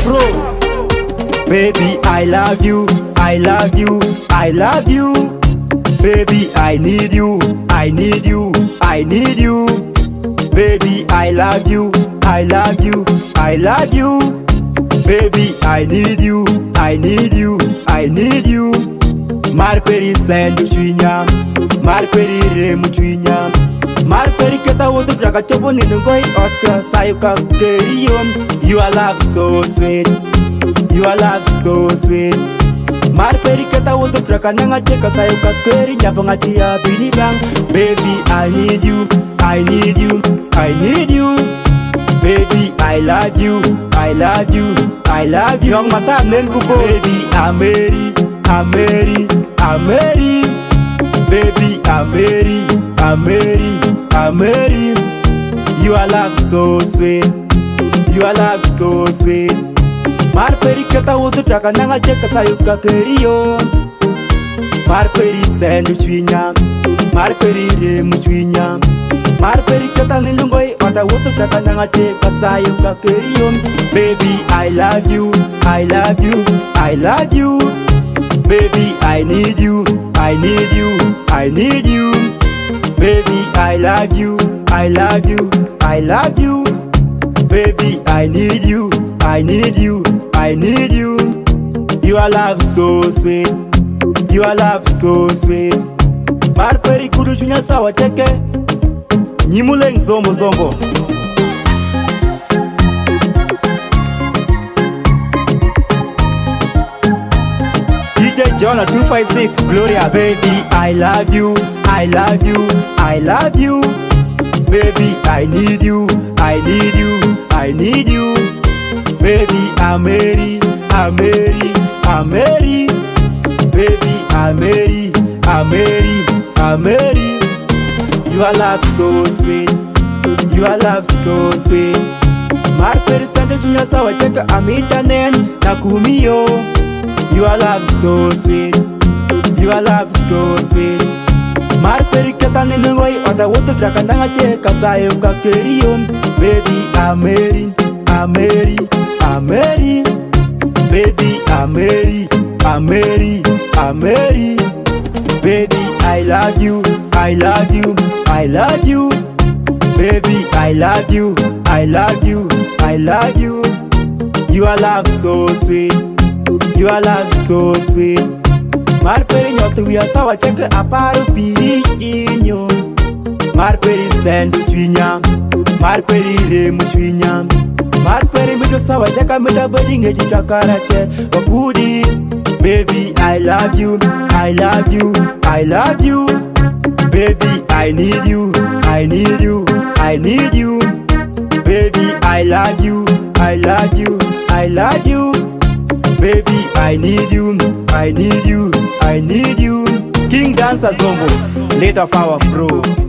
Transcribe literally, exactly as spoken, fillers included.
bro. Baby, I love you, I love you, I love you. Baby, I need you, I need you, I need you. Baby, I love you, I love you, I love you. Baby, I need you, I need you, I need you. Marperi sendu chwinya, marperi remu chwinya, marperi keta wodu draka chobo ninungoi otra sayuka keriyon. You are love so sweet, you are love so sweet. Marperi keta wodu draka nanga cheka sayuka keri nyapa ngatia bini bang. Baby, I need you, I need you, I need you. Baby, I love you, I love you, I love you. Young mata nen kubo. Baby, I'm ready, I'm ready, I'm ready. Baby, I'm ready, I'm ready, I'm ready. You are love so sweet, you are love so sweet. Marperi keta wudu traka nanga cheka sayuka keriyo. Marperi sendu chwinya, marperi remu chwinya, marperi keta nindungoi ota wudu traka nanga cheka sayuka keriyo. Baby, I love you, I love you, I love you. Baby, I need you, I need you, I need you. Baby, I love you, I love you, I love you. Baby, I need you, I need you, I need you. You are love so sweet, you are love so sweet. Marperi kudu chunya sawa cheke, nyimuleng zombo zombo. Jonah two five six, Glorious. Baby, I love you, I love you, I love you. Baby, I need you, I need you, I need you. Baby, I'm ready, I'm ready, I'm ready. Baby, I'm ready, I'm ready, I'm ready. You are love so sweet, you are love so sweet. Marperi sende junya sawa cheka amita nen nakumiyo. You are love so sweet, you are love so sweet. Marperi keta ninungoi ota wudu draka nanga cheka sayuka keriyon. Baby, I'm ready, I'm ready, I'm ready. Baby, I'm ready, I'm ready, I'm ready. Baby, I love you, I love you, I love you. Baby, I love you, I love you, I love you. You are love so sweet, you are love so sweet. Marperi nyote we are sawa cheke aparu piri inyo. Marperi sendu chwinya, marperi remu chwinya, marperi mido sawa cheka mida badinge jitakarache wakudi. Baby, I love you, I love you, I love you. Baby, I need you, I need you, I need you. Baby, I love you, I love you, I love you. Baby, I need you, I need you, I need you. King Dancer Zombo, Later Power Pro.